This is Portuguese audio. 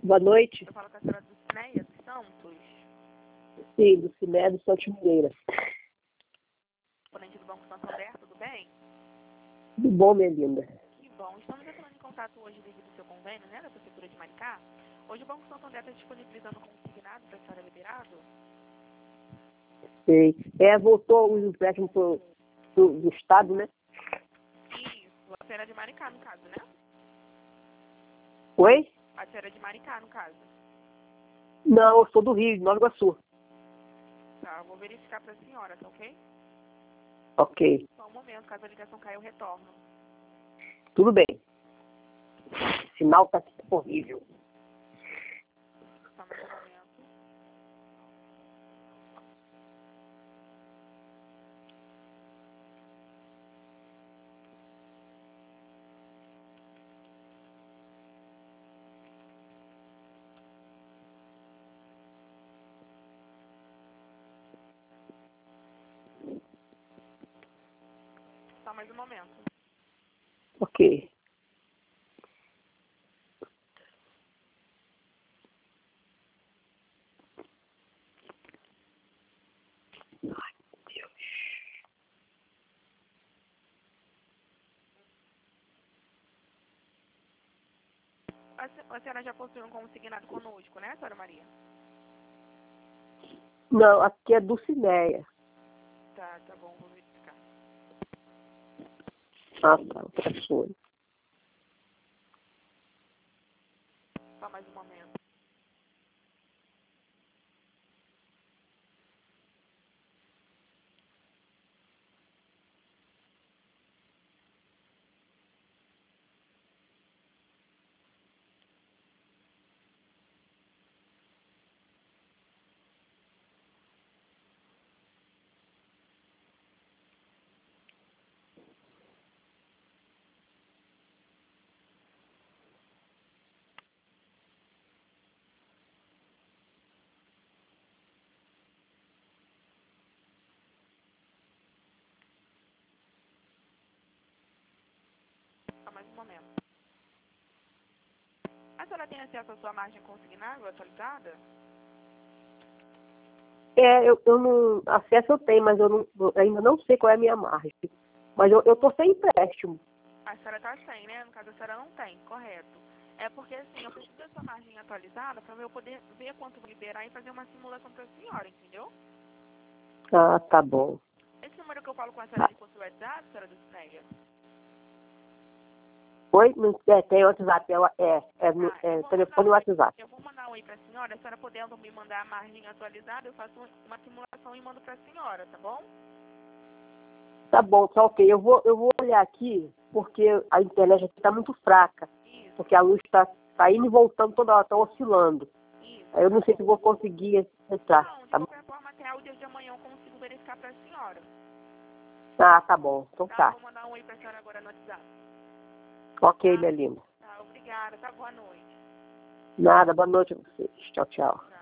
Boa noite. Eu falo com a senhora Dulcineia dos Santos, Sim, do Ciné do Santos Mineira. corrente do Banco Santander, tudo bem? Tudo bom, minha linda? Que bom. Estamos entrando em contato hoje devido ao seu convênio, né, da Prefeitura de Maricá. Hoje o Banco Santander está disponibilizando consignado para a senhora liberado. Sei. Voltou os empréstimos do Estado, né? Isso, a senhora é de Maricá, no caso, né? Oi? A senhora é de Maricá, no caso. Não, eu sou do Rio, de Nova Iguaçu. Tá, eu vou verificar para a senhora, tá ok? Ok, Só um momento, caso a ligação caia, eu retorno. tudo bem. O sinal tá horrível. Só mais um momento. Só mais um momento. Ok. Ai, Deus. A senhora já possui um consignado conosco, né, senhora Maria? Não, aqui é Dulcineia. Tá bom, vou verificar. Ah, tá, outra sua. Só mais um momento. Só mais um momento. A senhora tem acesso à sua margem consignável atualizada? Eu não. Acesso eu tenho, mas eu ainda não sei qual é a minha margem. Mas eu tô sem empréstimo. A senhora tá sem, né? No caso, a senhora não tem, correto. É porque, assim, eu preciso da sua margem atualizada para eu poder ver quanto vou liberar e fazer uma simulação para a senhora, entendeu? Ah, tá bom. Esse número que eu falo com a senhora de possui WhatsApp, senhora Dulcineia? Oi? Tem WhatsApp. Eu vou Telefone e WhatsApp. eu vou mandar um aí para a senhora podendo me mandar a margem atualizada, eu faço uma simulação e mando para a senhora, tá bom? Tá bom, tá ok. Eu vou olhar aqui, porque a internet aqui tá muito fraca. Isso, Porque a luz tá indo e voltando toda hora, tá oscilando. isso. Aí eu não sei se eu vou conseguir entrar. Não, de Tá bom? qualquer forma, até o dia de amanhã eu consigo verificar para a senhora. Ah, tá bom. Então Tá? tá. Vou mandar um aí para a senhora agora no WhatsApp. Ok, Tá? minha linda. Tá, obrigada. Tá, boa noite. Nada, boa noite a vocês. Tchau, tchau.